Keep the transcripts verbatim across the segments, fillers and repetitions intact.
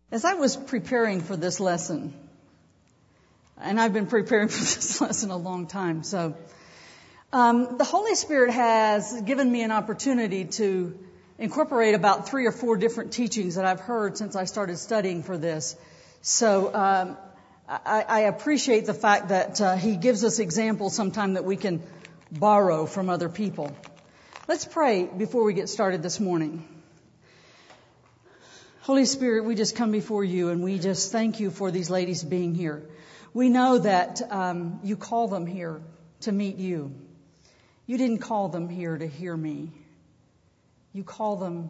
As I was preparing for this lesson, and I've been preparing for this lesson a long time, so um, the Holy Spirit has given me an opportunity to incorporate about three or four different teachings that I've heard since I started studying for this. So um, I, I appreciate the fact that uh, He gives us examples sometime that we can borrow from other people. Let's pray before we get started this morning. Holy Spirit, we just come before you and we just thank you for these ladies being here. We know that um, you call them here to meet you. You didn't call them here to hear me. You call them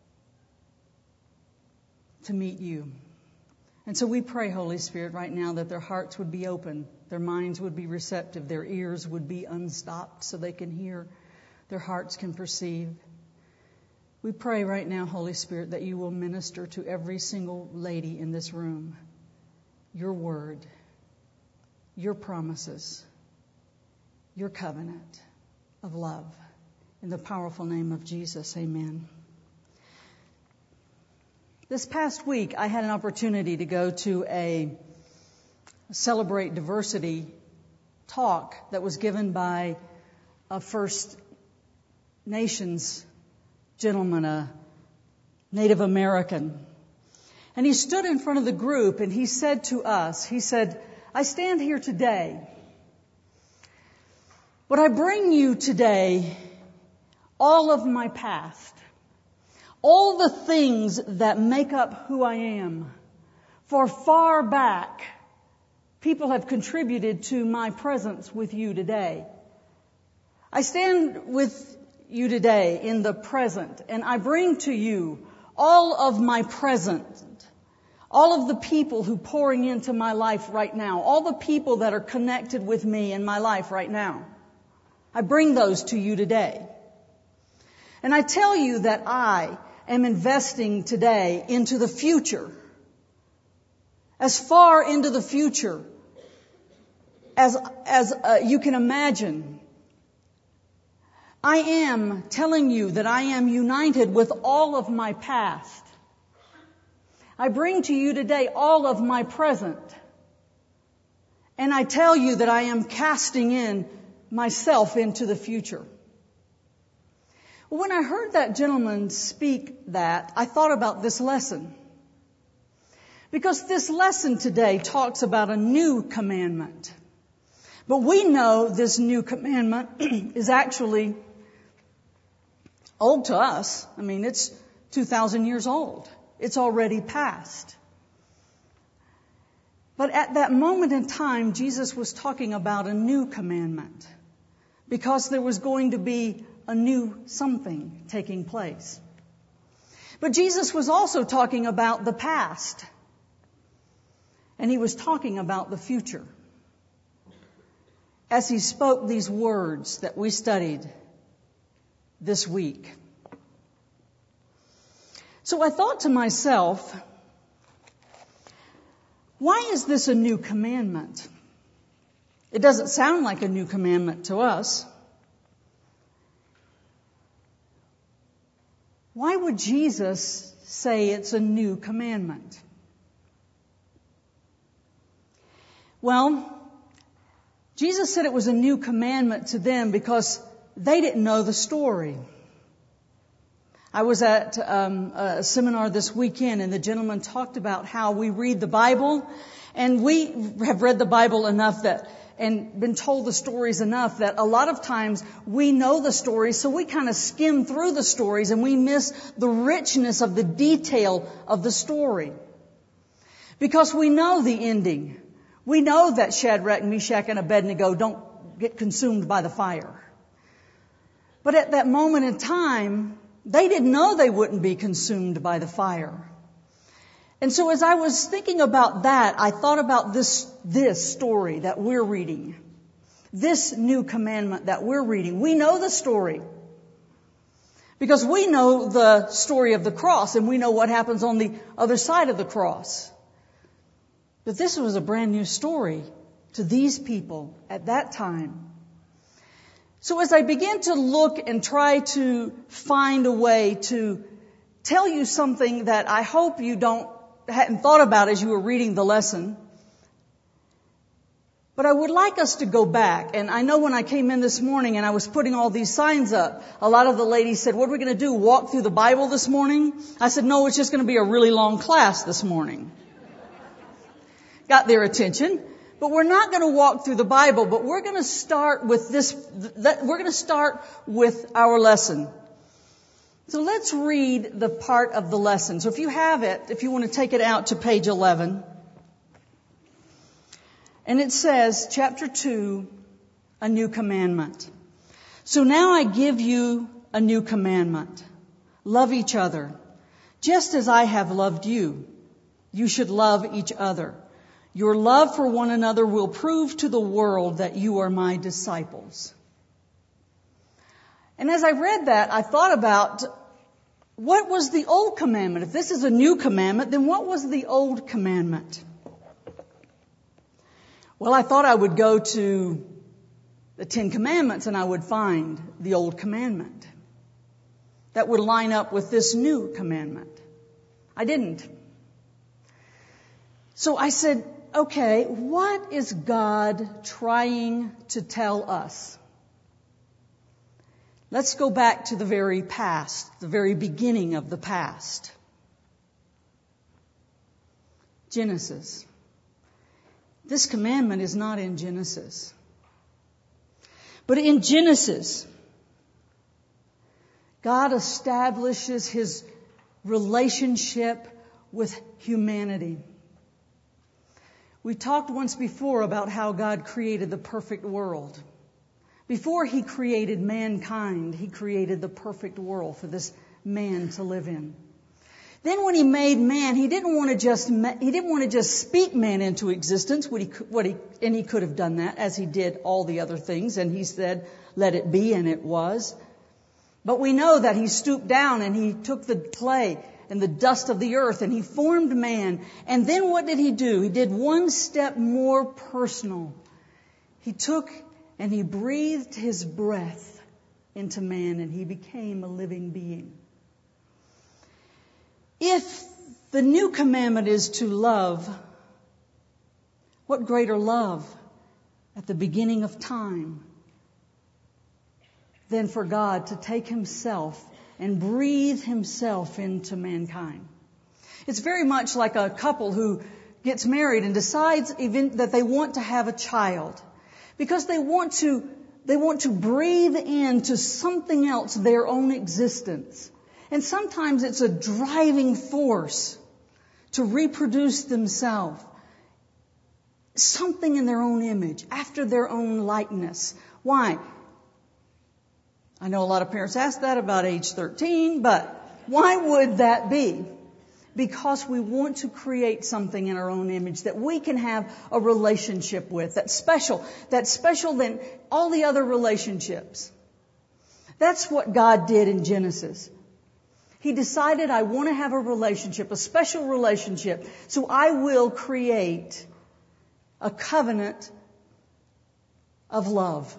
to meet you. And so we pray, Holy Spirit, right now that their hearts would be open, their minds would be receptive, their ears would be unstopped so they can hear, their hearts can perceive. We pray right now, Holy Spirit, that you will minister to every single lady in this room your word, your promises, your covenant of love. In the powerful name of Jesus, amen. This past week, I had an opportunity to go to a Celebrate Diversity talk that was given by a First Nations gentleman, a Native American. And he stood in front of the group and he said to us, he said, I stand here today, but I bring you today all of my past, all the things that make up who I am. For far back, people have contributed to my presence with you today. I stand with you today in the present, and I bring to you all of my present, all of the people who pouring into my life right now, all the people that are connected with me in my life right now. I bring those to you today. And I tell you that I am investing today into the future, as far into the future as, as uh, you can imagine. I am telling you that I am united with all of my past. I bring to you today all of my present. And I tell you that I am casting in myself into the future. Well, when I heard that gentleman speak that, I thought about this lesson. Because this lesson today talks about a new commandment. But we know this new commandment is actually old to us. I mean, it's two thousand years old. It's already passed. But at that moment in time, Jesus was talking about a new commandment because there was going to be a new something taking place. But Jesus was also talking about the past. And he was talking about the future. As he spoke these words that we studied this week. So I thought to myself, why is this a new commandment? It doesn't sound like a new commandment to us. Why would Jesus say it's a new commandment? Well, Jesus said it was a new commandment to them because they didn't know the story. I was at um, a seminar this weekend and the gentleman talked about how we read the Bible, and we have read the Bible enough that and been told the stories enough that a lot of times we know the stories, so we kind of skim through the stories and we miss the richness of the detail of the story. Because we know the ending. We know that Shadrach, Meshach, and Abednego don't get consumed by the fire. But at that moment in time, they didn't know they wouldn't be consumed by the fire. And so as I was thinking about that, I thought about this, this story that we're reading. This new commandment that we're reading. We know the story. Because we know the story of the cross and we know what happens on the other side of the cross. But this was a brand new story to these people at that time. So as I began to look and try to find a way to tell you something that I hope you don't hadn't thought about as you were reading the lesson. But I would like us to go back. And I know when I came in this morning and I was putting all these signs up, a lot of the ladies said, what are we going to do, walk through the Bible this morning? I said, no, it's just going to be a really long class this morning. Got their attention. But we're not going to walk through the Bible, but we're going to start with this, we're going to start with our lesson. So let's read the part of the lesson. So if you have it, if you want to take it out to page eleven. And it says, chapter two, a new commandment. So now I give you a new commandment. Love each other. Just as I have loved you, you should love each other. Your love for one another will prove to the world that you are my disciples. And as I read that, I thought about what was the old commandment? If this is a new commandment, then what was the old commandment? Well, I thought I would go to the Ten Commandments and I would find the old commandment that would line up with this new commandment. I didn't. So I said, okay, what is God trying to tell us? Let's go back to the very past, the very beginning of the past. Genesis. This commandment is not in Genesis. But in Genesis, God establishes His relationship with humanity. We talked once before about how God created the perfect world. Before He created mankind, He created the perfect world for this man to live in. Then when He made man, He didn't want to just, He didn't want to just speak man into existence, what he, what he, and He could have done that as He did all the other things, and He said, let it be, and it was. But we know that He stooped down and He took the clay and the dust of the earth and He formed man. And then what did He do? He did one step more personal. He took and He breathed His breath into man and he became a living being. If the new commandment is to love, what greater love at the beginning of time than for God to take Himself and breathe Himself into mankind? It's very much like a couple who gets married and decides even that they want to have a child because they want to, they want to breathe into something else their own existence. And sometimes it's a driving force to reproduce themselves. Something in their own image, after their own likeness. Why? I know a lot of parents ask that about age thirteen, but why would that be? Because we want to create something in our own image that we can have a relationship with, that's special, that's special than all the other relationships. That's what God did in Genesis. He decided, I want to have a relationship, a special relationship, so I will create a covenant of love.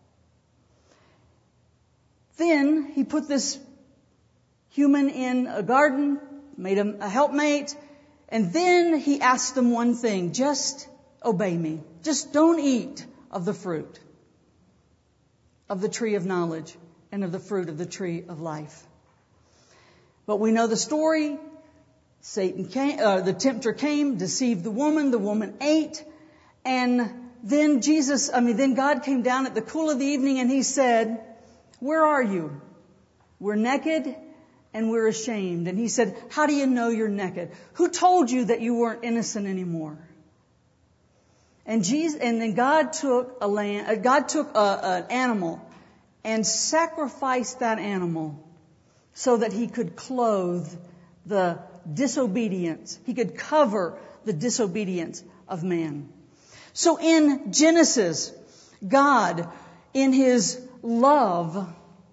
Then He put this human in a garden, made him a helpmate, and then He asked them one thing, just obey me. Just don't eat of the fruit of the tree of knowledge and of the fruit of the tree of life. But we know the story. Satan came, uh, the tempter came, deceived the woman, the woman ate, and then Jesus, I mean, then God came down at the cool of the evening and He said, where are you? We're naked and we're ashamed. And He said, how do you know you're naked? Who told you that you weren't innocent anymore? And Jesus, and then God took a lamb, uh, God took a, an animal and sacrificed that animal so that He could clothe the disobedience. He could cover the disobedience of man. So in Genesis, God, in His love,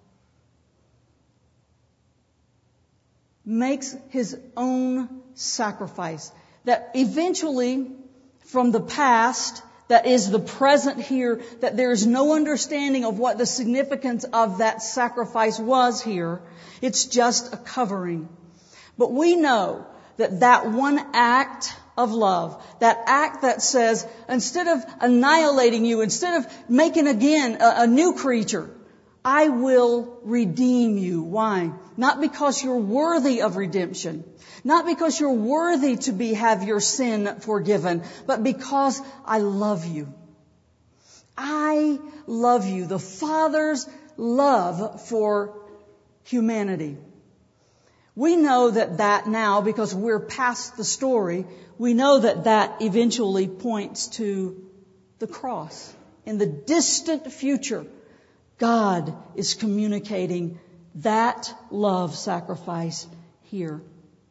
makes His own sacrifice. That eventually, from the past, that is the present here, that there is no understanding of what the significance of that sacrifice was here. It's just a covering. But we know that that one act of love, that act that says, instead of annihilating you, instead of making again a, a new creature, I will redeem you. Why? Not because you're worthy of redemption, not because you're worthy to be, have your sin forgiven, but because I love you. I love you. The Father's love for humanity. We know that that now, because we're past the story, we know that that eventually points to the cross. In the distant future, God is communicating that love sacrifice here.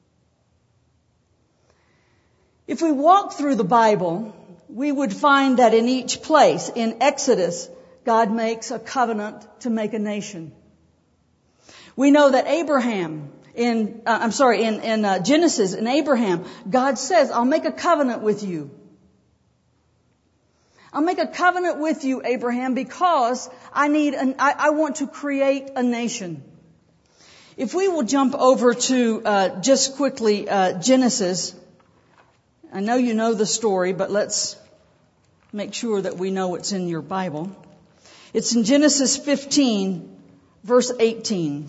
If we walk through the Bible, we would find that in each place, in Exodus, God makes a covenant to make a nation. We know that Abraham, in, uh, I'm sorry, in, in uh, Genesis, in Abraham, God says, I'll make a covenant with you. I'll make a covenant with you, Abraham, because I need, an, I, I want to create a nation. If we will jump over to, uh, just quickly, uh, Genesis. I know you know the story, but let's make sure that we know what's in your Bible. It's in Genesis fifteen, verse eighteen.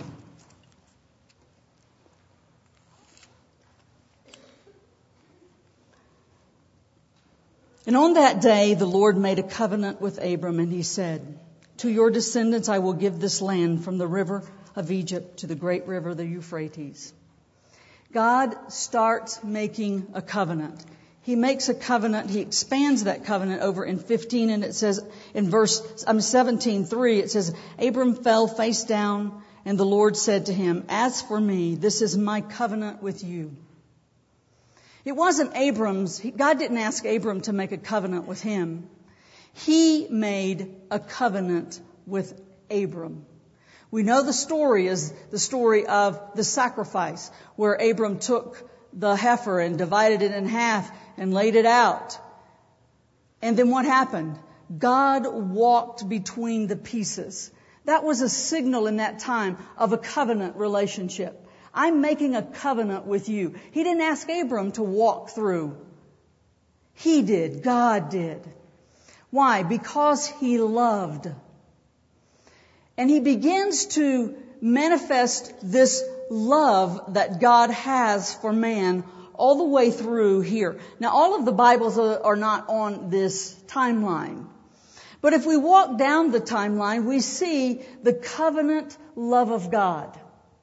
And on that day, the Lord made a covenant with Abram, and he said, to your descendants I will give this land from the river of Egypt to the great river, the Euphrates. God starts making a covenant. He makes a covenant. He expands that covenant over in fifteen, and it says in verse um, seventeen, three, it says, Abram fell face down, and the Lord said to him, as for me, this is my covenant with you. It wasn't Abram's. God didn't ask Abram to make a covenant with him. He made a covenant with Abram. We know the story is the story of the sacrifice, where Abram took the heifer and divided it in half and laid it out. And then what happened? God walked between the pieces. That was a signal in that time of a covenant relationship. I'm making a covenant with you. He didn't ask Abram to walk through. He did. God did. Why? Because he loved. And he begins to manifest this love that God has for man all the way through here. Now, all of the Bibles are not on this timeline. But if we walk down the timeline, we see the covenant love of God.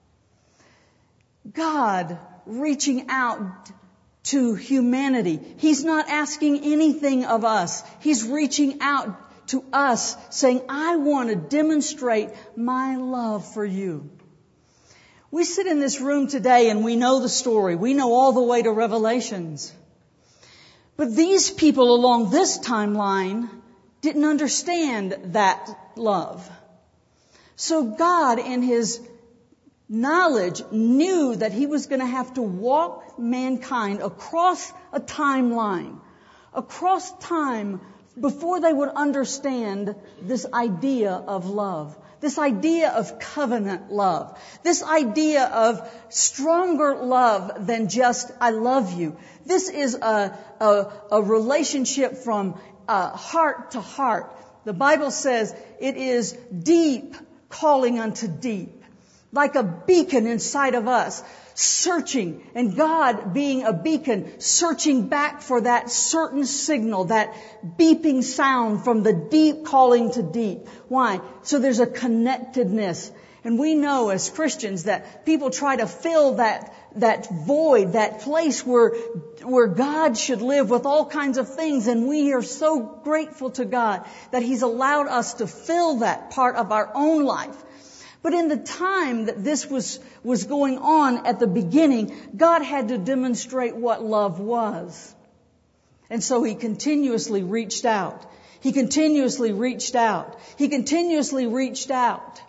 God reaching out to humanity. He's not asking anything of us. He's reaching out to us saying, I want to demonstrate my love for you. We sit in this room today and we know the story. We know all the way to Revelations. But these people along this timeline didn't understand that love. So God, in His knowledge, knew that He was going to have to walk mankind across a timeline, across time, before they would understand this idea of love, this idea of covenant love, this idea of stronger love than just I love you. This is a, a, a relationship from uh, heart to heart. The Bible says it is deep calling unto deep, like a beacon inside of us, searching, and God being a beacon, searching back for that certain signal, that beeping sound from the deep calling to deep. Why? So there's a connectedness. And we know as Christians that people try to fill that that void, that place where where God should live with all kinds of things. And we are so grateful to God that He's allowed us to fill that part of our own life. But in the time that this was, was going on at the beginning, God had to demonstrate what love was. And so He continuously reached out. He continuously reached out. He continuously reached out,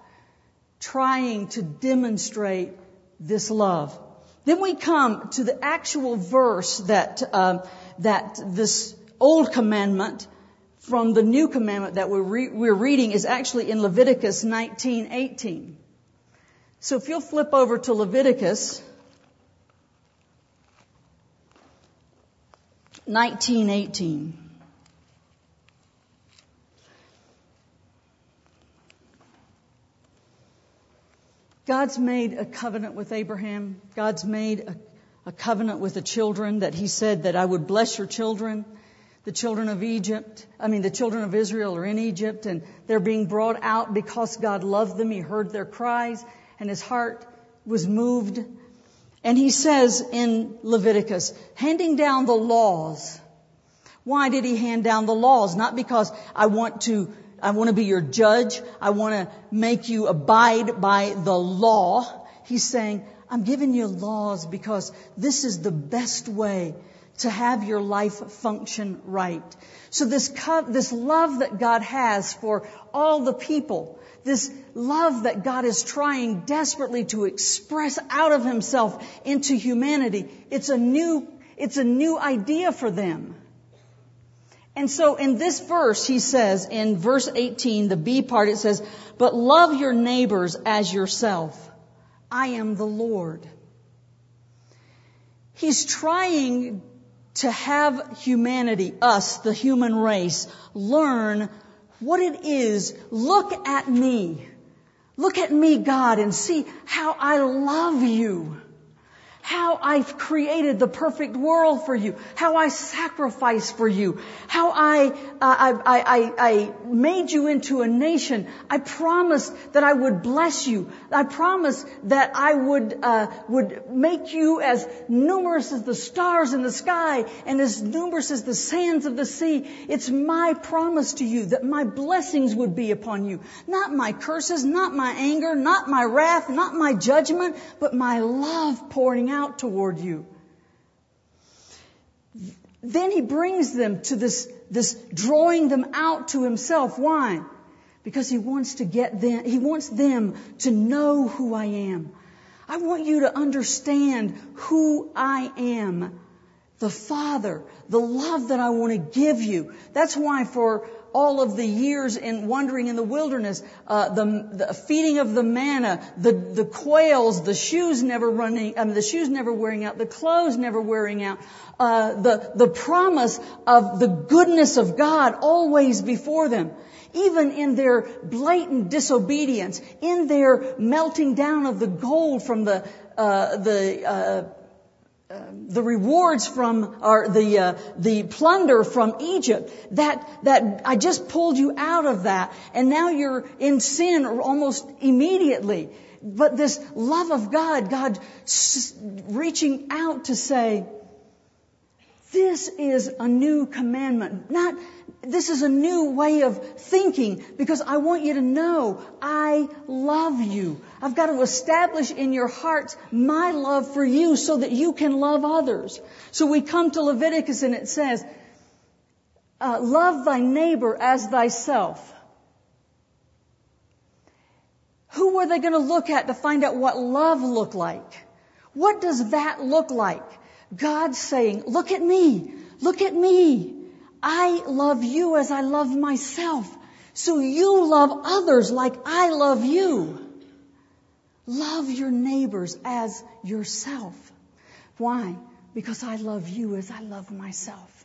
trying to demonstrate this love. Then we come to the actual verse that, uh, that this old commandment from the new commandment that we're, re- we're reading is actually in Leviticus nineteen eighteen. So if you'll flip over to Leviticus nineteen eighteen. God's made a covenant with Abraham. God's made a, a covenant with the children that He said that I would bless your children. The children of Egypt, I mean the children of Israel are in Egypt and they're being brought out because God loved them. He heard their cries and His heart was moved. And He says in Leviticus, handing down the laws. Why did He hand down the laws? Not because I want to I want to be your judge. I want to make you abide by the law. He's saying, I'm giving you laws because this is the best way to have your life function right. So this co- this love that God has for all the people, this love that God is trying desperately to express out of Himself into humanity, it's a new, it's a new idea for them. And so in this verse, He says, in verse eighteen, the B part, it says, but love your neighbors as yourself. I am the Lord. He's trying to have humanity, us, the human race, learn what it is. Look at me. Look at me, God, and see how I love you. How I've created the perfect world for you. How I sacrificed for you. How I, uh, I, I, I made you into a nation. I promised that I would bless you. I promised that I would, uh, would make you as numerous as the stars in the sky and as numerous as the sands of the sea. It's my promise to you that my blessings would be upon you. Not my curses, not my anger, not my wrath, not my judgment, but my love pouring out toward you. Then He brings them to this, this drawing them out to Himself. Why? Because He wants to get them, He wants them to know who I am. I want you to understand who I am. The Father, the love that I want to give you. That's why for all of the years in wandering in the wilderness, uh, the, the feeding of the manna, the, the quails, the shoes never running, I mean, the shoes never wearing out, the clothes never wearing out, uh, the, the promise of the goodness of God always before them. Even in their blatant disobedience, in their melting down of the gold from the, uh, the, uh, Uh, the rewards from, or the, uh, the plunder from Egypt, that, that I just pulled you out of that, and now you're in sin almost immediately. But this love of God, God s- reaching out to say, this is a new commandment. Not, this is a new way of thinking because I want you to know I love you. I've got to establish in your hearts my love for you so that you can love others. So we come to Leviticus and it says, uh, love thy neighbor as thyself. Who were they going to look at to find out what love looked like? What does that look like? God saying, look at me, look at me. I love you as I love myself. So you love others like I love you. Love your neighbors as yourself. Why? Because I love you as I love myself.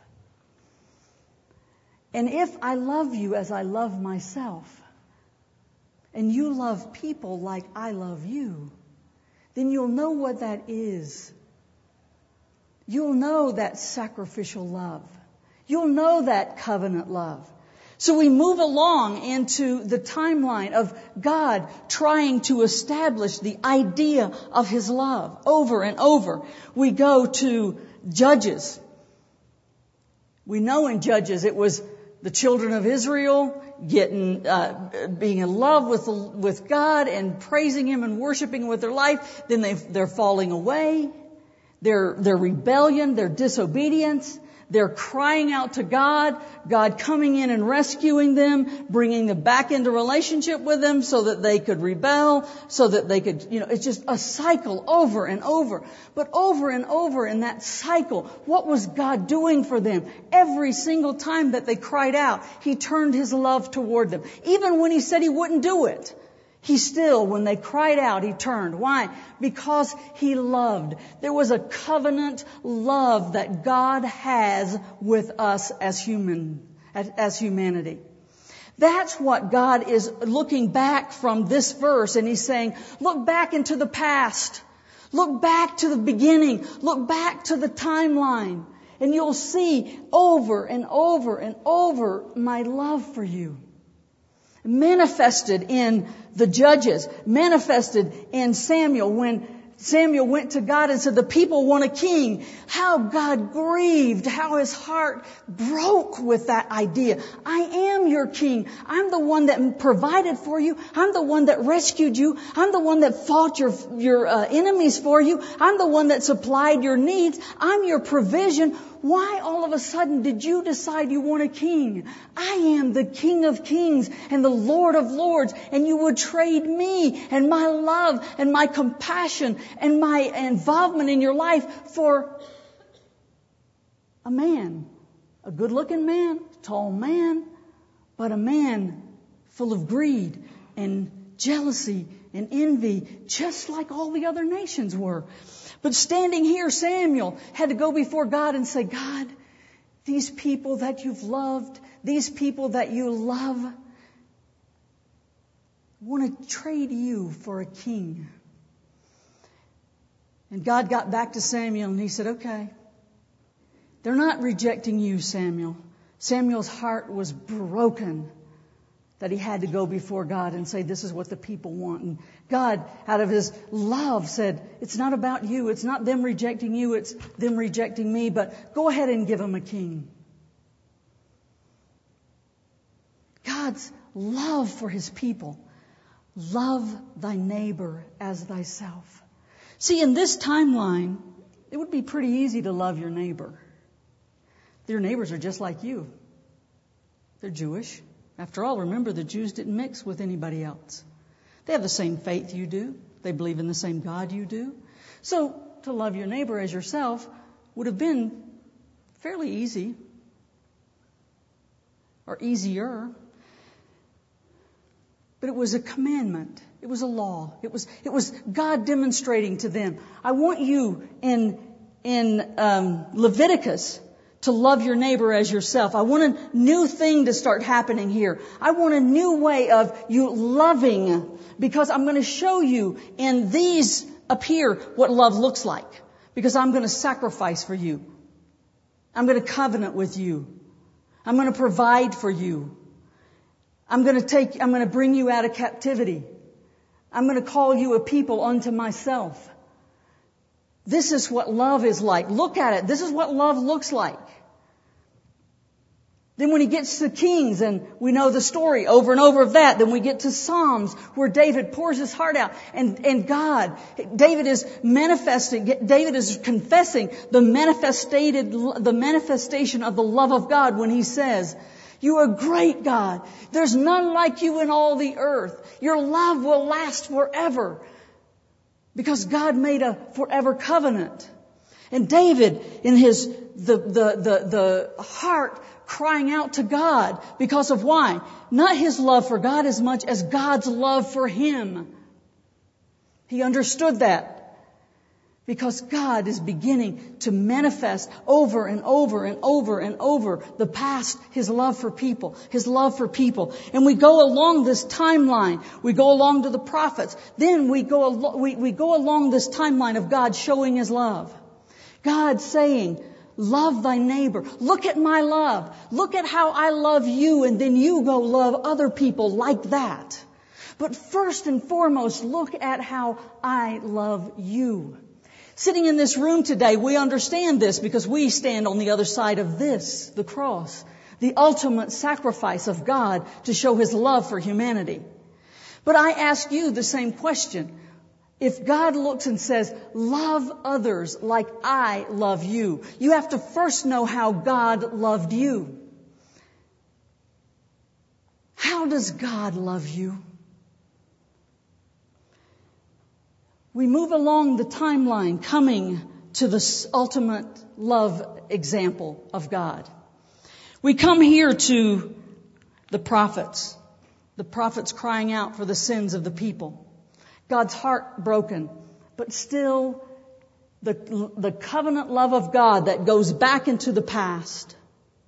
And if I love you as I love myself, and you love people like I love you, then you'll know what that is. You'll know that sacrificial love. You'll know that covenant love. So we move along into the timeline of God trying to establish the idea of His love over and over. We go to Judges. We know in Judges it was the children of Israel getting, uh, being in love with, with God and praising Him and worshiping with their life. Then they, they're falling away. Their, their rebellion, their disobedience, they're crying out to God, God coming in and rescuing them, bringing them back into relationship with them so that they could rebel, so that they could, you know, it's just a cycle over and over. But over and over in that cycle, what was God doing for them? Every single time that they cried out, He turned His love toward them. Even when He said He wouldn't do it. He still, when they cried out, He turned. Why? Because He loved. There was a covenant love that God has with us as human, as, as humanity. That's what God is looking back from this verse, and He's saying, look back into the past. Look back to the beginning. Look back to the timeline. And you'll see over and over and over my love for you. Manifested in the judges, manifested in Samuel when Samuel went to God and said, the people want a king. How God grieved, how His heart broke with that idea. I am your king. I'm the one that provided for you. I'm the one that rescued you. I'm the one that fought your, your uh, enemies for you. I'm the one that supplied your needs. I'm your provision. Why all of a sudden did you decide you want a king? I am the King of Kings and the Lord of Lords, and you would trade me and my love and my compassion and my involvement in your life for a man, a good-looking man, tall man, but a man full of greed and jealousy and envy, just like all the other nations were. But standing here, Samuel had to go before God and say, God, these people that you've loved, these people that you love, want to trade you for a king. And God got back to Samuel and He said, okay, they're not rejecting you, Samuel. Samuel's heart was broken that he had to go before God and say, this is what the people want. And God, out of His love, said, it's not about you. It's not them rejecting you. It's them rejecting me. But go ahead and give them a king. God's love for His people. Love thy neighbor as thyself. See, in this timeline, it would be pretty easy to love your neighbor. Your neighbors are just like you. They're Jewish. After all, remember, the Jews didn't mix with anybody else. They have the same faith you do. They believe in the same God you do. So, to love your neighbor as yourself would have been fairly easy. Or easier. But it was a commandment. It was a law. It was it was God demonstrating to them. I want you in in um, Leviticus to love your neighbor as yourself. I want a new thing to start happening here. I want a new way of you loving, because I'm going to show you in these up here what love looks like. Because I'm going to sacrifice for you. I'm going to covenant with you. I'm going to provide for you. I'm going to take, I'm going to bring you out of captivity. I'm going to call you a people unto myself. This is what love is like. Look at it. This is what love looks like. Then when he gets to Kings, and we know the story over and over of that, then we get to Psalms where David pours his heart out. And, and God, David is manifesting, David is confessing the manifested, the manifestation of the love of God when he says, you are great, God. There's none like you in all the earth. Your love will last forever. Because God made a forever covenant. And David, in his, the, the, the, the heart crying out to God because of why? Not his love for God as much as God's love for him. He understood that. Because God is beginning to manifest over and over and over and over the past, His love for people, His love for people. And we go along this timeline. We go along to the prophets. Then we go, al- we, we go along this timeline of God showing His love. God saying, love thy neighbor. Look at my love. Look at how I love you, and then you go love other people like that. But first and foremost, look at how I love you. Sitting in this room today, we understand this because we stand on the other side of this, the cross, the ultimate sacrifice of God to show His love for humanity. But I ask you the same question. If God looks and says, love others like I love you, you have to first know how God loved you. How does God love you? We move along the timeline coming to the ultimate love example of God. We come here to the prophets. The prophets crying out for the sins of the people. God's heart broken, but still the, the covenant love of God that goes back into the past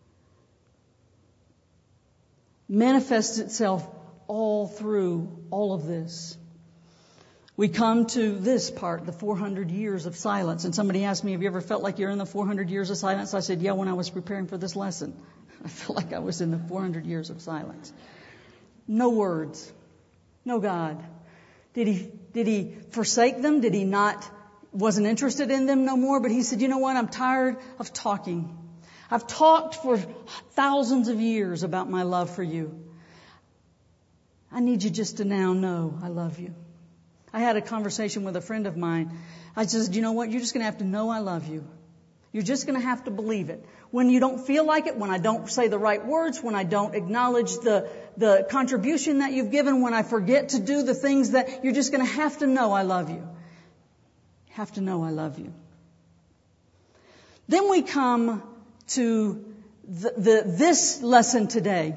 manifests itself all through all of this. We come to this part, the four hundred years of silence. And somebody asked me, have you ever felt like you're in the four hundred years of silence? I said, yeah, when I was preparing for this lesson. I felt like I was in the four hundred years of silence. No words. No God. Did he, did he forsake them? Did he not, wasn't interested in them no more? But he said, you know what? I'm tired of talking. I've talked for thousands of years about my love for you. I need you just to now know I love you. I had a conversation with a friend of mine. I said, you know what? You're just going to have to know I love you. You're just going to have to believe it. When you don't feel like it, when I don't say the right words, when I don't acknowledge the, the contribution that you've given, when I forget to do the things that you're just going to have to know I love you. Have to know I love you. Then we come to the, the, this lesson today,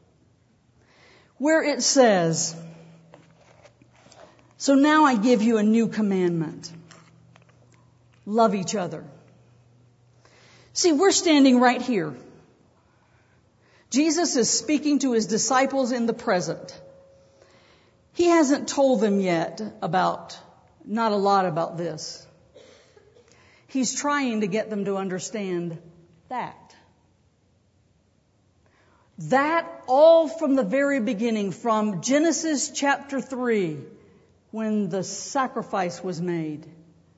where it says, so now I give you a new commandment. Love each other. See, we're standing right here. Jesus is speaking to his disciples in the present. He hasn't told them yet about, not a lot about this. He's trying to get them to understand that. That all from the very beginning, from Genesis chapter three, when the sacrifice was made,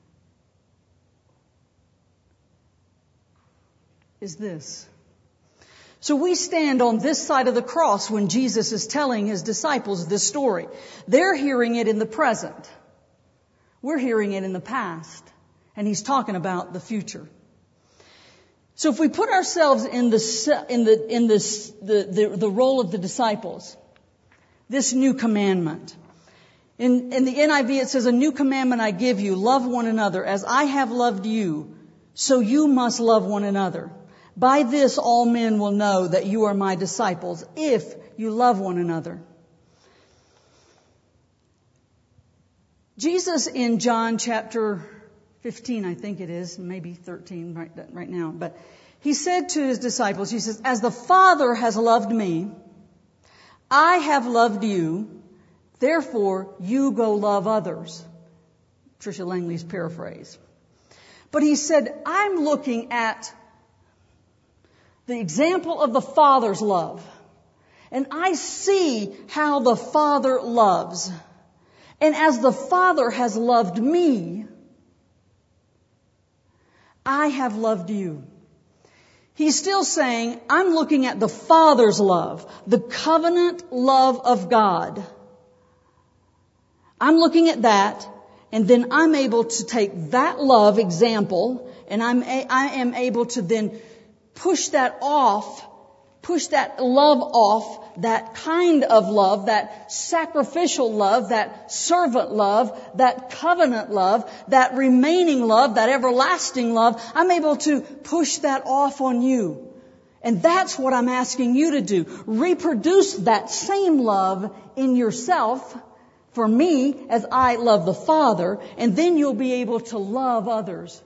is this. So we stand on this side of the cross when Jesus is telling his disciples this story. They're hearing it in the present. We're hearing it in the past. And he's talking about the future. So if we put ourselves in the in the in this the, the the role of the disciples, this new commandment. In in the N I V it says, a new commandment I give you, love one another as I have loved you, so you must love one another. By this all men will know that you are my disciples, if you love one another. Jesus in John chapter fifteen, I think it is, maybe thirteen right, right now, but he said to his disciples, he says, as the Father has loved me, I have loved you, therefore you go love others. Tricia Langley's paraphrase. But he said, I'm looking at the example of the Father's love. And I see how the Father loves. And as the Father has loved me, I have loved you. He's still saying, I'm looking at the Father's love, the covenant love of God. I'm looking at that, and then I'm able to take that love example, and I'm a, I am able to then push that off, push that love off, that kind of love, that sacrificial love, that servant love, that covenant love, that remaining love, that everlasting love. I'm able to push that off on you. And that's what I'm asking you to do. Reproduce that same love in yourself for me as I love the Father, and then you'll be able to love others.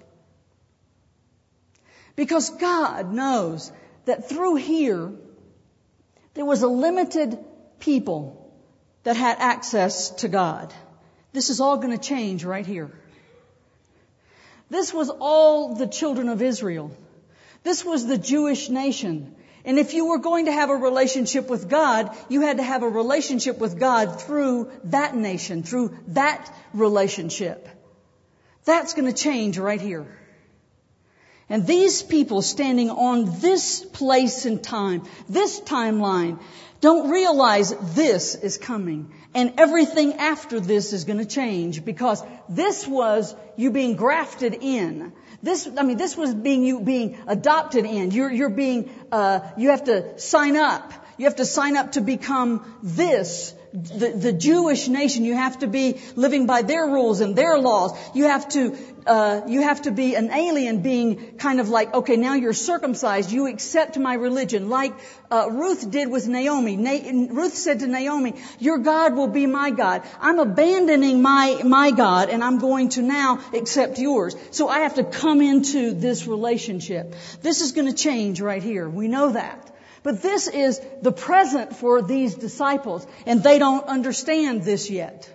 Because God knows that through here, there was a limited people that had access to God. This is all going to change right here. This was all the children of Israel. This was the Jewish nation. And if you were going to have a relationship with God, you had to have a relationship with God through that nation, through that relationship. That's going to change right here. And these people standing on this place and time, this timeline, don't realize this is coming. And everything after this is going to change, because this was you being grafted in. This, I mean, this was being you being adopted in. You're, you're being, uh, you have to sign up. You have to sign up to become this. the, the Jewish nation. You have to be living by their rules and their laws. You have to, uh, you have to be an alien, being kind of like, okay, now you're circumcised. You accept my religion. Like, uh, Ruth did with Naomi. Na- Ruth said to Naomi, your God will be my God. I'm abandoning my, my God, and I'm going to now accept yours. So I have to come into this relationship. This is going to change right here. We know that. But this is the present for these disciples, and they don't understand this yet.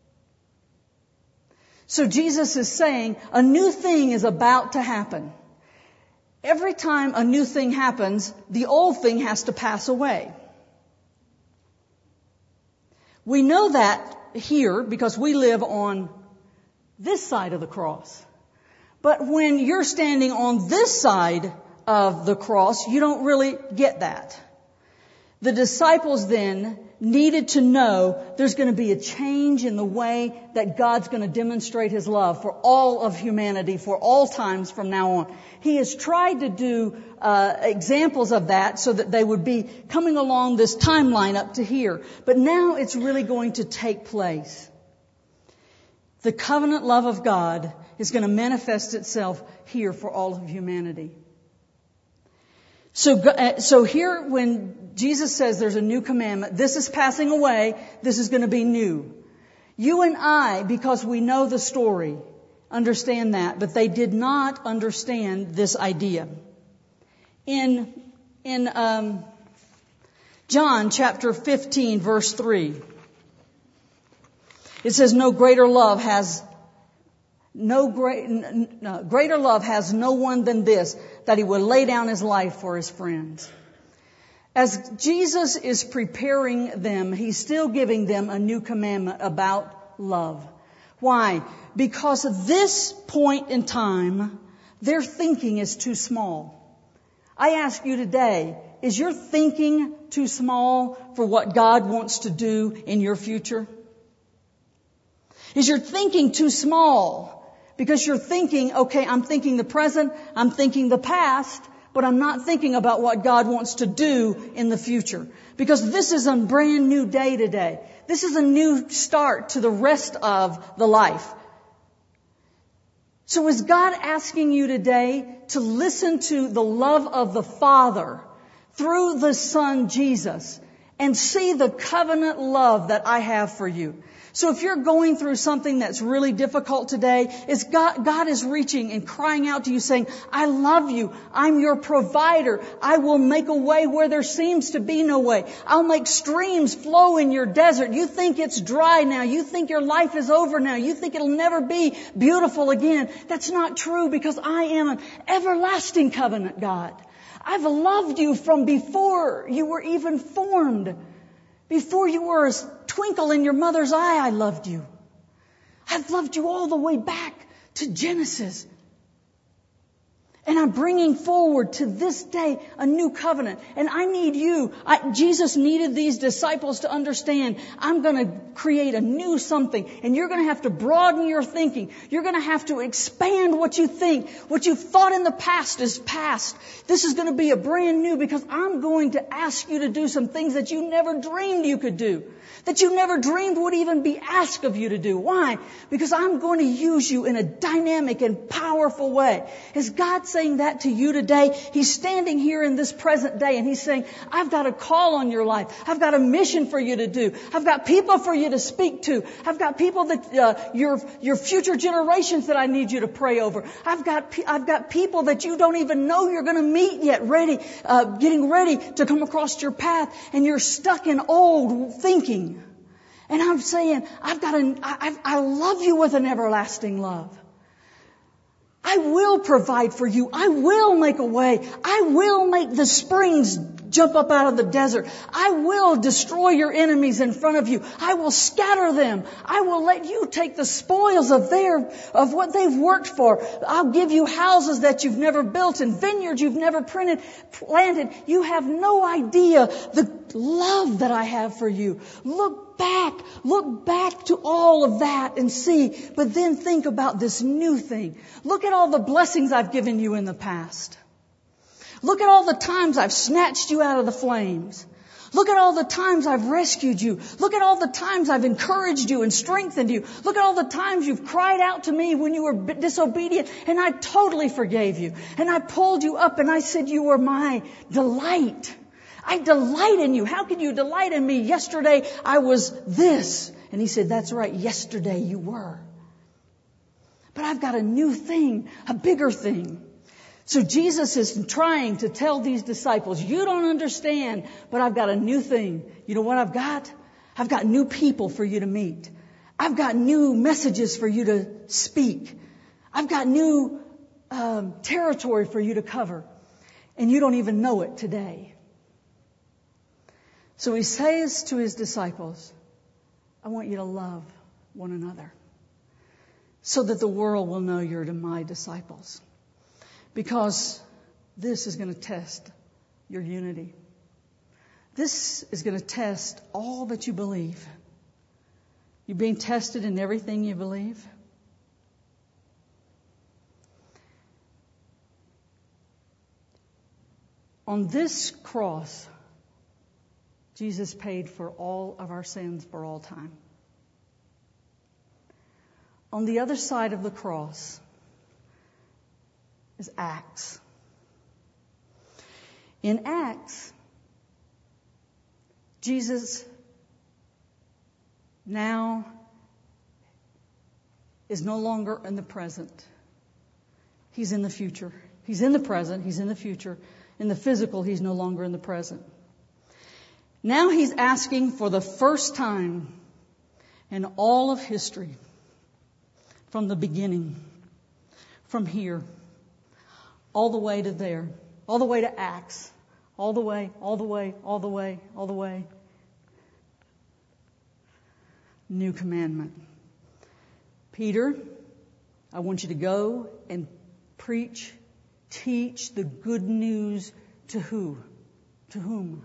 So Jesus is saying a new thing is about to happen. Every time a new thing happens, the old thing has to pass away. We know that here because we live on this side of the cross. But when you're standing on this side of the cross, you don't really get that. The disciples then needed to know there's going to be a change in the way that God's going to demonstrate His love for all of humanity, for all times from now on. He has tried to do uh, examples of that so that they would be coming along this timeline up to here. But now it's really going to take place. The covenant love of God is going to manifest itself here for all of humanity. So, so here when Jesus says there's a new commandment, this is passing away, this is going to be new. You and I, because we know the story, understand that, but they did not understand this idea. In, in, um, John chapter fifteen verse three, it says, no greater love has No great, no, greater love has no one than this, that He would lay down His life for His friends. As Jesus is preparing them, He's still giving them a new commandment about love. Why? Because at this point in time, their thinking is too small. I ask you today, is your thinking too small for what God wants to do in your future? Is your thinking too small? Because you're thinking, okay, I'm thinking the present, I'm thinking the past, but I'm not thinking about what God wants to do in the future. Because this is a brand new day today. This is a new start to the rest of the life. So is God asking you today to listen to the love of the Father through the Son Jesus and see the covenant love that I have for you? So if you're going through something that's really difficult today, it's God, God is reaching and crying out to you saying, I love you. I'm your provider. I will make a way where there seems to be no way. I'll make streams flow in your desert. You think it's dry now. You think your life is over now. You think it'll never be beautiful again. That's not true, because I am an everlasting covenant God. I've loved you from before you were even formed. Before you were a twinkle in your mother's eye, I loved you. I've loved you all the way back to Genesis. And I'm bringing forward to this day a new covenant. And I need you. I, Jesus needed these disciples to understand, I'm going to create a new something. And you're going to have to broaden your thinking. You're going to have to expand what you think. What you've thought in the past is past. This is going to be a brand new, because I'm going to ask you to do some things that you never dreamed you could do. That you never dreamed would even be asked of you to do. Why? Because I'm going to use you in a dynamic and powerful way. Is God saying that to you today? He's standing here in this present day and He's saying, I've got a call on your life. I've got a mission for you to do. I've got people for you to speak to. I've got people that, uh, your, your future generations that I need you to pray over. I've got, I've got people that you don't even know you're going to meet yet, ready, uh, getting ready to come across your path, and you're stuck in old thinking. And I'm saying, I've got an, I, I love you with an everlasting love. I will provide for you. I will make a way. I will make the springs jump up out of the desert. I will destroy your enemies in front of you. I will scatter them. I will let you take the spoils of their, of what they've worked for. I'll give you houses that you've never built and vineyards you've never printed, planted. You have no idea the love that I have for you. Look back, look back to all of that and see, but then think about this new thing. Look at all the blessings I've given you in the past. Look at all the times I've snatched you out of the flames. Look at all the times I've rescued you. Look at all the times I've encouraged you and strengthened you. Look at all the times you've cried out to me when you were disobedient, and I totally forgave you. And I pulled you up and I said you were my delight. I delight in you. How can you delight in me? Yesterday I was this. And he said, that's right. Yesterday you were. But I've got a new thing, a bigger thing. So Jesus is trying to tell these disciples, you don't understand, but I've got a new thing. You know what I've got? I've got new people for you to meet. I've got new messages for you to speak. I've got new um, territory for you to cover. And you don't even know it today. So he says to his disciples, I want you to love one another so that the world will know you're my disciples. Because this is going to test your unity. This is going to test all that you believe. You're being tested in everything you believe. On this cross, Jesus paid for all of our sins for all time. On the other side of the cross is Acts. In Acts, Jesus now is no longer in the present. He's in the future. He's in the present. He's in the future. In the physical, he's no longer in the present. Now he's asking for the first time in all of history, from the beginning, from here, all the way to there, all the way to Acts, all the way, all the way, all the way, all the way. New commandment. Peter, I want you to go and preach, teach the good news to who? To whom?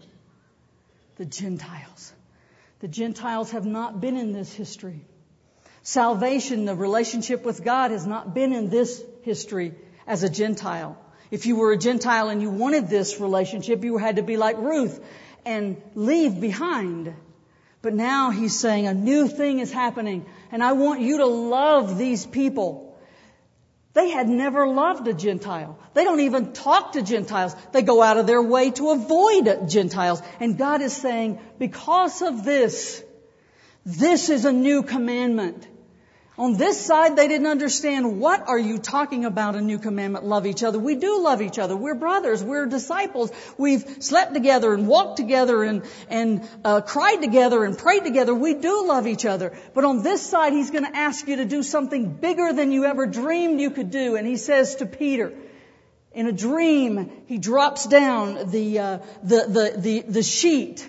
The Gentiles. The Gentiles have not been in this history. Salvation, the relationship with God, has not been in this history as a Gentile. If you were a Gentile and you wanted this relationship, you had to be like Ruth and leave behind. But now he's saying a new thing is happening, and I want you to love these people. They had never loved a Gentile. They don't even talk to Gentiles. They go out of their way to avoid Gentiles. And God is saying, because of this, this is a new commandment. On this side, they didn't understand, what are you talking about, a new commandment? Love each other. We do love each other. We're brothers. We're disciples. We've slept together and walked together and, and uh, cried together and prayed together. We do love each other. But on this side, he's going to ask you to do something bigger than you ever dreamed you could do. And he says to Peter, in a dream, he drops down the, uh, the, the, the, the sheet.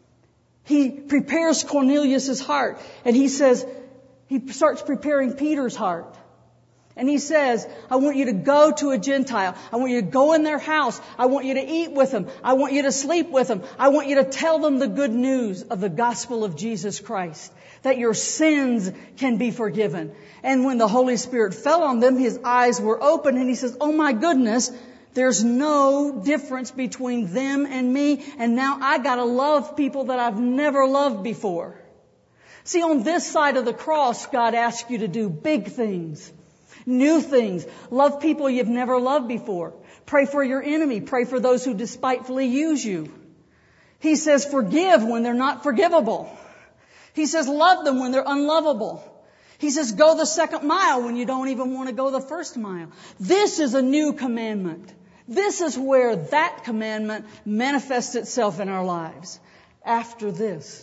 He prepares Cornelius's heart, and he says, he starts preparing Peter's heart. And he says, I want you to go to a Gentile. I want you to go in their house. I want you to eat with them. I want you to sleep with them. I want you to tell them the good news of the gospel of Jesus Christ, that your sins can be forgiven. And when the Holy Spirit fell on them, his eyes were open, and he says, oh my goodness, there's no difference between them and me. And now I gotta love people that I've never loved before. See, on this side of the cross, God asks you to do big things, new things. Love people you've never loved before. Pray for your enemy. Pray for those who despitefully use you. He says forgive when they're not forgivable. He says love them when they're unlovable. He says go the second mile when you don't even want to go the first mile. This is a new commandment. This is where that commandment manifests itself in our lives. After this,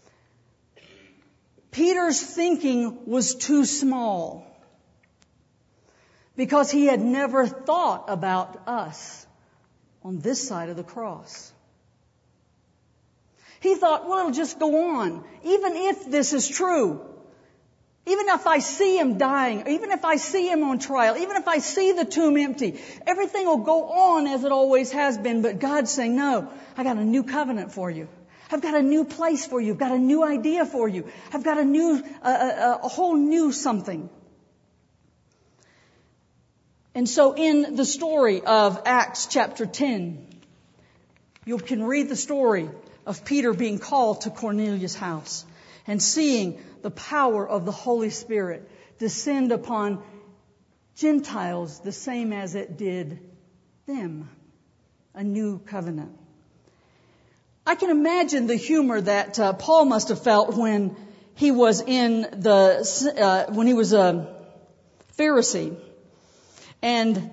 Peter's thinking was too small because he had never thought about us on this side of the cross. He thought, well, it'll just go on. Even if this is true, even if I see him dying, even if I see him on trial, even if I see the tomb empty, everything will go on as it always has been. But God's saying, no, I got a new covenant for you. I've got a new place for you. I've got a new idea for you. I've got a new, uh, a, a whole new something. And so in the story of Acts chapter ten, you can read the story of Peter being called to Cornelius' house and seeing the power of the Holy Spirit descend upon Gentiles the same as it did them. A new covenant. I can imagine the humor that uh, Paul must have felt when he was in the uh, when he was a Pharisee, and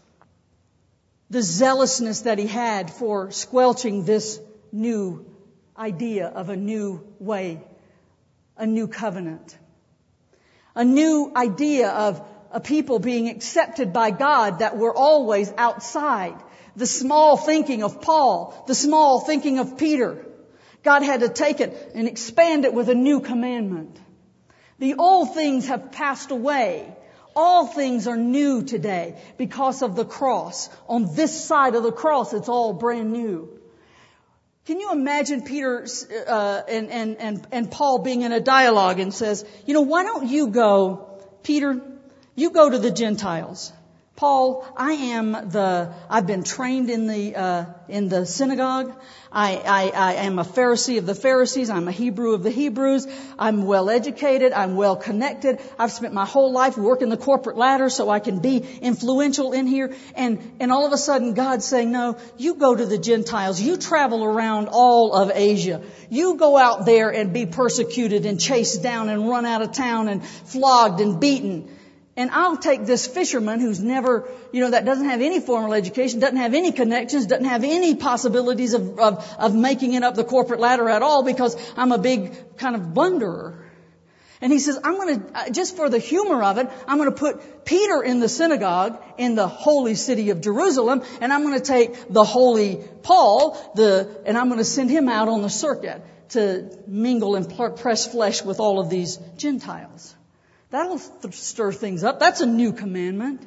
the zealousness that he had for squelching this new idea of a new way, a new covenant, a new idea of a people being accepted by God that were always outside. The small thinking of Paul, the small thinking of Peter. God had to take it and expand it with a new commandment. The old things have passed away. All things are new today because of the cross. On this side of the cross, it's all brand new. Can you imagine Peter uh, and, and, and, and Paul being in a dialogue and says, you know, why don't you go, Peter, you go to the Gentiles. Paul, I am the, I've been trained in the, uh, in the synagogue. I, I, I am a Pharisee of the Pharisees. I'm a Hebrew of the Hebrews. I'm well educated. I'm well connected. I've spent my whole life working the corporate ladder so I can be influential in here. And, and all of a sudden God's saying, no, you go to the Gentiles. You travel around all of Asia. You go out there and be persecuted and chased down and run out of town and flogged and beaten. And I'll take this fisherman who's never, you know, that doesn't have any formal education, doesn't have any connections, doesn't have any possibilities of, of, of making it up the corporate ladder at all because I'm a big kind of blunderer. And he says, I'm going to, just for the humor of it, I'm going to put Peter in the synagogue in the holy city of Jerusalem, and I'm going to take the holy Paul, the, and I'm going to send him out on the circuit to mingle and press flesh with all of these Gentiles. That'll th- stir things up. That's a new commandment.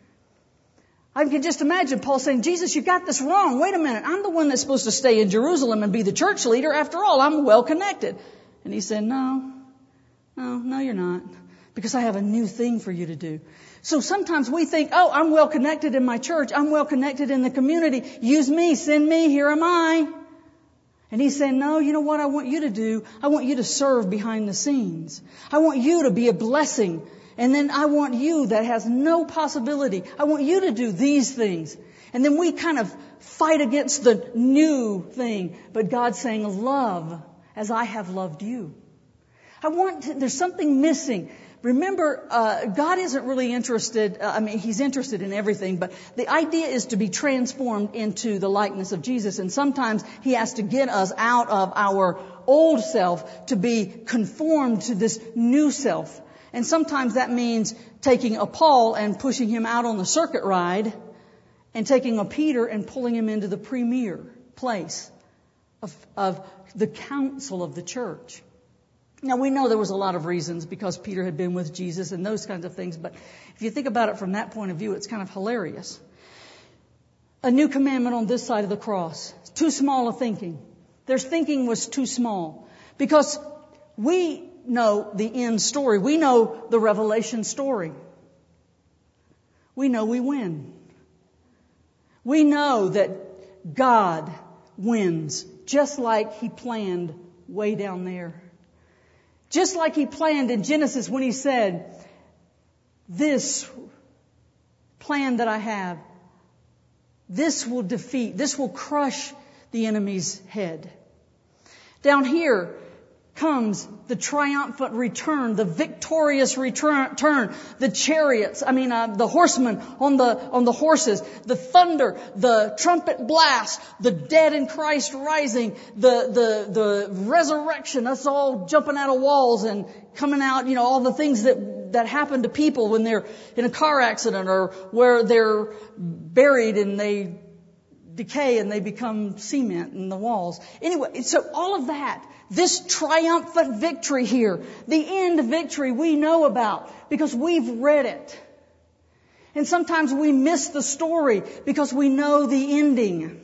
I can just imagine Paul saying, Jesus, you got this wrong. Wait a minute. I'm the one that's supposed to stay in Jerusalem and be the church leader. After all, I'm well connected. And he said, no, no, no, you're not. Because I have a new thing for you to do. So sometimes we think, oh, I'm well connected in my church. I'm well connected in the community. Use me. Send me. Here am I. And he's saying, no, you know what I want you to do? I want you to serve behind the scenes. I want you to be a blessing. And then I want you that has no possibility. I want you to do these things. And then we kind of fight against the new thing. But God's saying, love as I have loved you. I want to, there's something missing. Remember, uh, God isn't really interested, uh, I mean, He's interested in everything, but the idea is to be transformed into the likeness of Jesus. And sometimes He has to get us out of our old self to be conformed to this new self. And sometimes that means taking a Paul and pushing him out on the circuit ride and taking a Peter and pulling him into the premier place of, of the council of the church. Now, we know there was a lot of reasons because Peter had been with Jesus and those kinds of things. But if you think about it from that point of view, it's kind of hilarious. A new commandment on this side of the cross. Too small a thinking. Their thinking was too small. Because we know the end story. We know the Revelation story. We know we win. We know that God wins just like He planned way down there. Just like He planned in Genesis when He said, this plan that I have, this will defeat, this will crush the enemy's head. Down here comes the triumphant return, the victorious return, turn, the chariots, I mean, uh, the horsemen on the, on the horses, the thunder, the trumpet blast, the dead in Christ rising, the, the, the resurrection, us all jumping out of walls and coming out, you know, all the things that, that happen to people when they're in a car accident or where they're buried and they decay and they become cement in the walls. Anyway, so all of that, this triumphant victory here, the end victory we know about because we've read it. And sometimes we miss the story because we know the ending.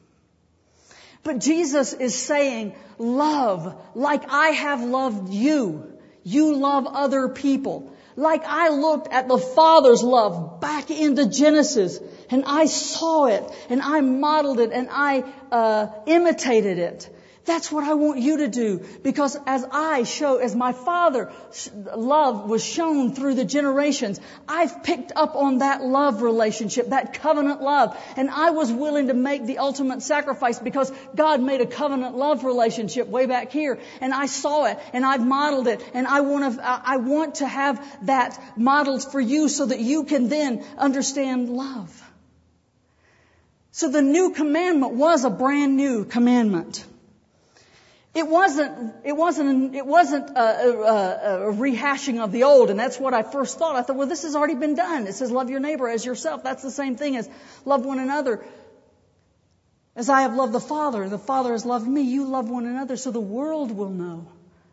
But Jesus is saying, love like I have loved you. You love other people. Like I looked at the Father's love back into Genesis and I saw it and I modeled it and I uh, imitated it. That's what I want you to do. Because as I show, as my Father love was shown through the generations, I've picked up on that love relationship, that covenant love. And I was willing to make the ultimate sacrifice because God made a covenant love relationship way back here. And I saw it and I've modeled it. And I want to, I want to have that modeled for you so that you can then understand love. So the new commandment was a brand new commandment. It wasn't, it wasn't, it wasn't a, a, a rehashing of the old, and that's what I first thought. I thought, well, this has already been done. It says, love your neighbor as yourself. That's the same thing as love one another. As I have loved the Father, the Father has loved me. You love one another so the world will know.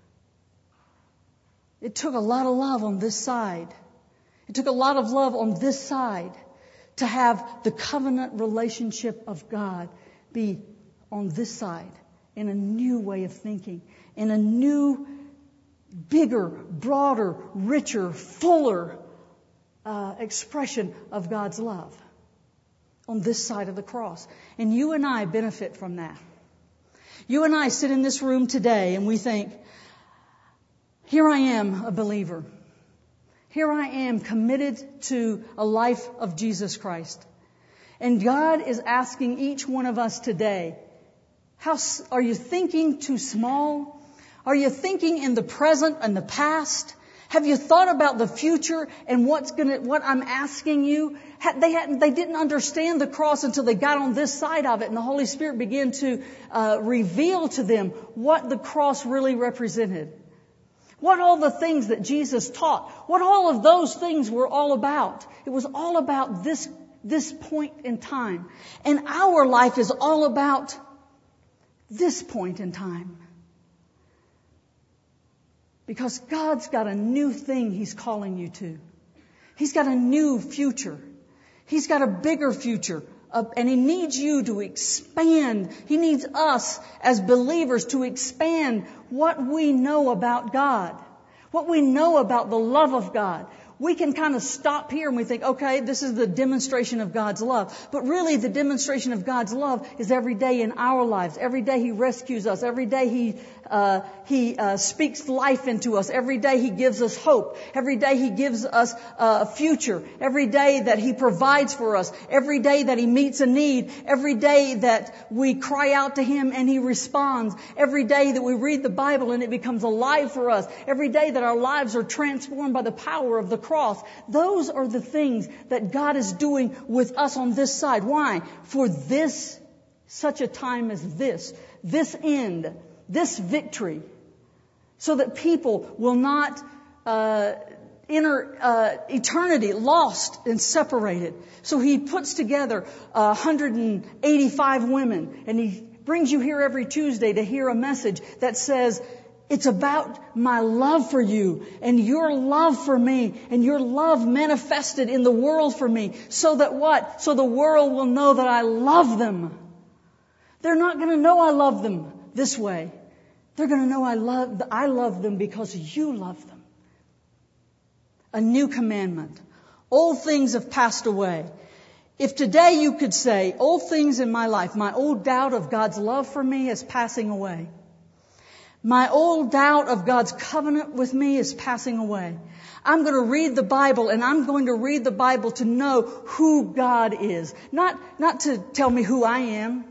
It took a lot of love on this side. It took a lot of love on this side to have the covenant relationship of God be on this side. In a new way of thinking, in a new, bigger, broader, richer, fuller uh, expression of God's love on this side of the cross. And you and I benefit from that. You and I sit in this room today and we think, here I am, a believer. Here I am committed to a life of Jesus Christ. And God is asking each one of us today, How, are you thinking too small? Are you thinking in the present and the past? Have you thought about the future and what's gonna, what I'm asking you? They hadn't, they didn't understand the cross until they got on this side of it, and the Holy Spirit began to uh, reveal to them what the cross really represented. What all the things that Jesus taught, what all of those things were all about. It was all about this, this point in time. And our life is all about this point in time. Because God's got a new thing He's calling you to. He's got a new future. He's got a bigger future. Uh, and He needs you to expand. He needs us as believers to expand what we know about God. What we know about the love of God. We can kind of stop here and we think, okay, this is the demonstration of God's love. But really the demonstration of God's love is every day in our lives. Every day He rescues us. Every day He uh, He uh, speaks life into us. Every day He gives us hope. Every day He gives us uh, a future. Every day that He provides for us. Every day that He meets a need. Every day that we cry out to Him and He responds. Every day that we read the Bible and it becomes alive for us. Every day that our lives are transformed by the power of the cross. Those are the things that God is doing with us on this side. Why? For this, such a time as this, this end, this victory, so that people will not uh, enter uh, eternity lost and separated. So He puts together uh, one hundred eighty-five women, and He brings you here every Tuesday to hear a message that says, it's about my love for you and your love for me and your love manifested in the world for me. So that what? So the world will know that I love them. They're not going to know I love them this way. They're going to know I love, I love them because you love them. A new commandment. Old things have passed away. If today you could say, old things in my life, my old doubt of God's love for me is passing away. My old doubt of God's covenant with me is passing away. I'm going to read the Bible, and I'm going to read the Bible to know who God is. Not, not to tell me who I am.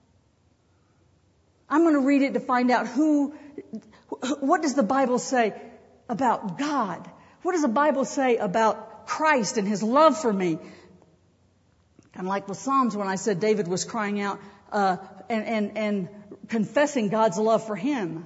I'm going to read it to find out who, what does the Bible say about God? What does the Bible say about Christ and His love for me? Kind of like with Psalms when I said David was crying out, uh, and, and, and confessing God's love for him.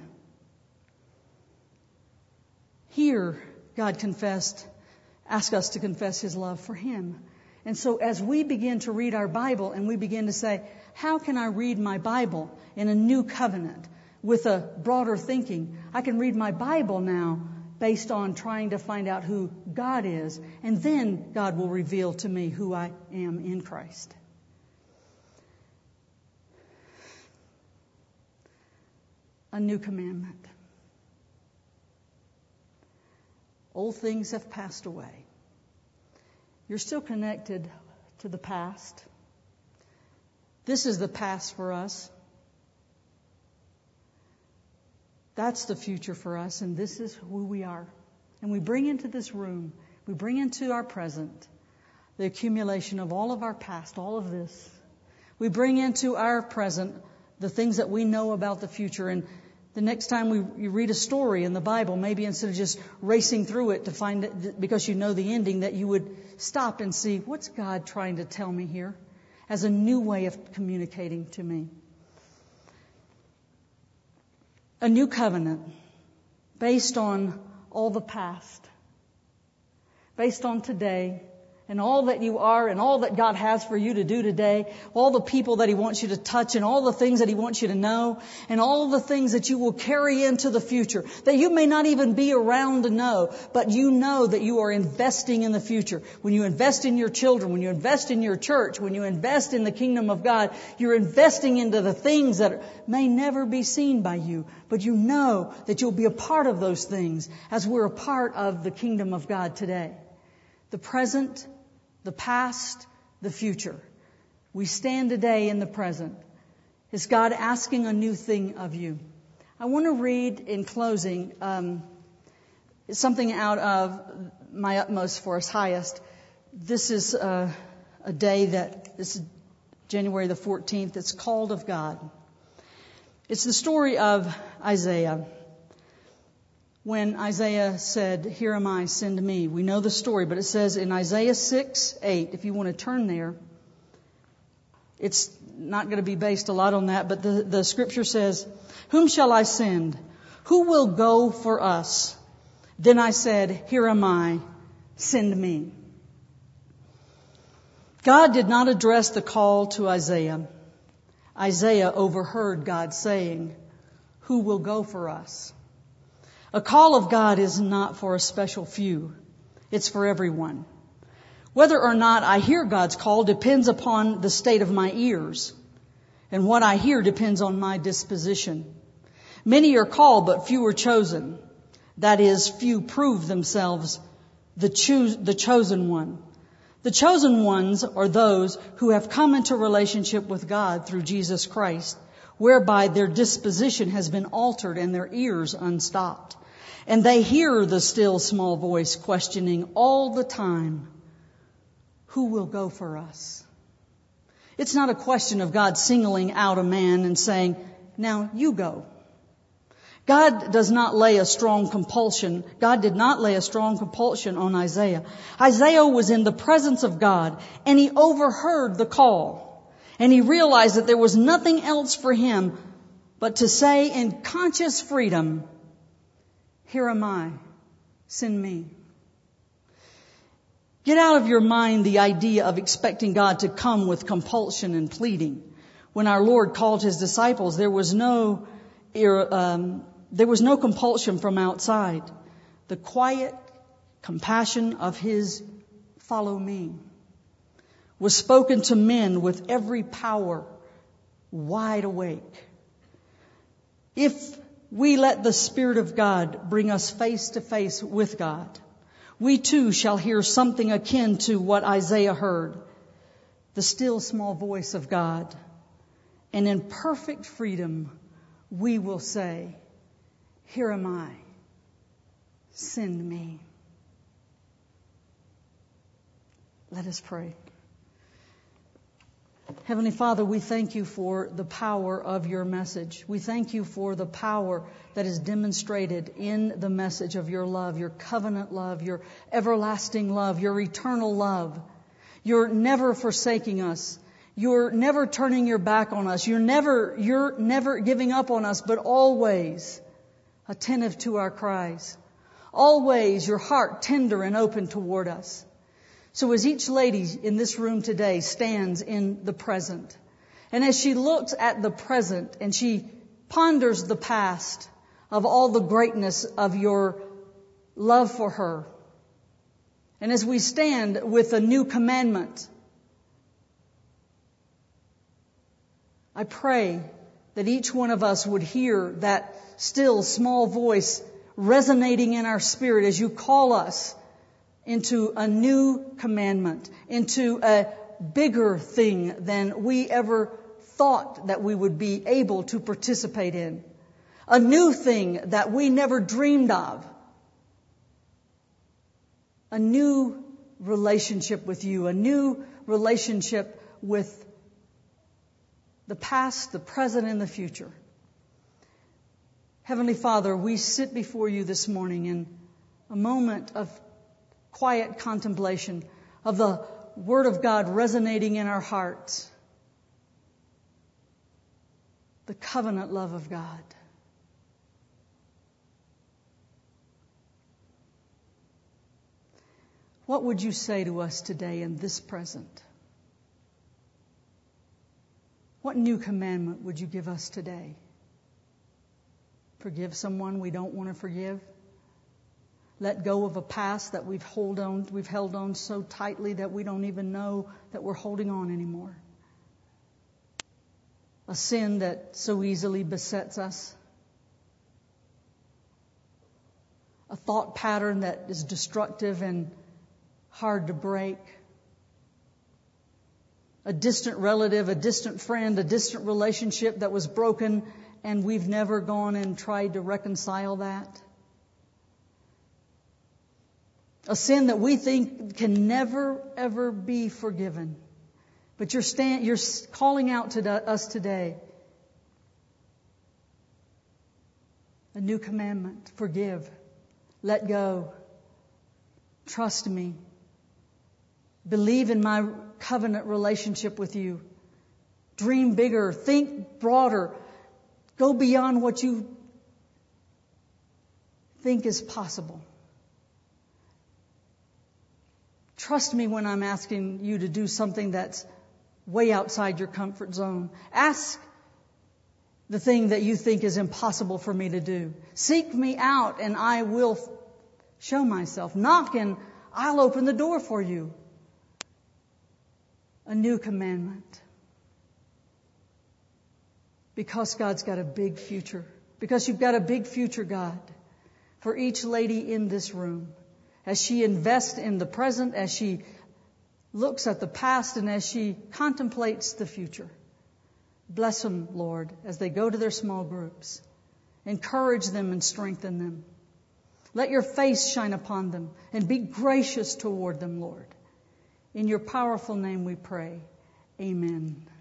Here, God confessed, asked us to confess His love for Him. And so as we begin to read our Bible and we begin to say, how can I read my Bible in a new covenant with a broader thinking? I can read my Bible now based on trying to find out who God is. And then God will reveal to me who I am in Christ. A new commandment. Old things have passed away. You're still connected to the past. This is the past for us. That's the future for us, and this is who we are. And we bring into this room, we bring into our present the accumulation of all of our past, all of this. We bring into our present the things that we know about the future. And the next time we you read a story in the Bible, maybe instead of just racing through it to find it because you know the ending, that you would stop and see, what's God trying to tell me here as a new way of communicating to me? A new covenant based on all the past, based on today, and all that you are and all that God has for you to do today, all the people that He wants you to touch and all the things that He wants you to know and all the things that you will carry into the future that you may not even be around to know, but you know that you are investing in the future. When you invest in your children, when you invest in your church, when you invest in the kingdom of God, you're investing into the things that may never be seen by you, but you know that you'll be a part of those things as we're a part of the kingdom of God today. The present, the past, the future. We stand today in the present. Is God asking a new thing of you? I want to read in closing um, something out of My Utmost for His Highest. This is uh, a day that, this is January the fourteenth, it's called of God. It's the story of Isaiah. When Isaiah said, "Here am I, send me." We know the story, but it says in Isaiah six eight, if you want to turn there, it's not going to be based a lot on that, but the, the scripture says, "Whom shall I send? Who will go for us? Then I said, Here am I, send me." God did not address the call to Isaiah. Isaiah overheard God saying, "Who will go for us?" A call of God is not for a special few. It's for everyone. Whether or not I hear God's call depends upon the state of my ears. And what I hear depends on my disposition. Many are called, but few are chosen. That is, few prove themselves the, choose, the chosen one. The chosen ones are those who have come into relationship with God through Jesus Christ, whereby their disposition has been altered and their ears unstopped. And they hear the still small voice questioning all the time, "Who will go for us?" It's not a question of God singling out a man and saying, "Now you go." God does not lay a strong compulsion. God did not lay a strong compulsion on Isaiah. Isaiah was in the presence of God and he overheard the call. And he realized that there was nothing else for him but to say in conscious freedom, "Here am I, send me." Get out of your mind the idea of expecting God to come with compulsion and pleading. When our Lord called His disciples, there was no, um, there was no compulsion from outside. The quiet compassion of His "follow me" was spoken to men with every power wide awake. If we let the Spirit of God bring us face to face with God, we too shall hear something akin to what Isaiah heard, the still small voice of God. And in perfect freedom, we will say, "Here am I, send me." Let us pray. Heavenly Father, we thank You for the power of Your message. We thank You for the power that is demonstrated in the message of Your love, Your covenant love, Your everlasting love, Your eternal love. You're never forsaking us. You're never turning Your back on us. You're never, you're never giving up on us, but always attentive to our cries. Always Your heart tender and open toward us. So as each lady in this room today stands in the present, and as she looks at the present and she ponders the past of all the greatness of Your love for her, and as we stand with a new commandment, I pray that each one of us would hear that still small voice resonating in our spirit as You call us into a new commandment, into a bigger thing than we ever thought that we would be able to participate in. A new thing that we never dreamed of. A new relationship with you. A new relationship with the past, the present, and the future. Heavenly Father, we sit before you this morning in a moment of quiet contemplation of the Word of God resonating in our hearts. The covenant love of God. What would you say to us today in this present? What new commandment would you give us today? Forgive someone we don't want to forgive? Let go of a past that we've hold on, we've held on so tightly that we don't even know that we're holding on anymore. A sin that so easily besets us. A thought pattern that is destructive and hard to break. A distant relative, a distant friend, a distant relationship that was broken and we've never gone and tried to reconcile that. A sin that we think can never, ever be forgiven. But you're, stand, you're calling out to us today. A new commandment. Forgive. Let go. Trust me. Believe in my covenant relationship with you. Dream bigger. Think broader. Go beyond what you think is possible. Trust me when I'm asking you to do something that's way outside your comfort zone. Ask the thing that you think is impossible for me to do. Seek me out and I will show myself. Knock and I'll open the door for you. A new commandment. Because God's got a big future. Because you've got a big future, God, for each lady in this room. As she invests in the present, as she looks at the past, and as she contemplates the future. Bless them, Lord, as they go to their small groups. Encourage them and strengthen them. Let your face shine upon them and be gracious toward them, Lord. In your powerful name we pray. Amen.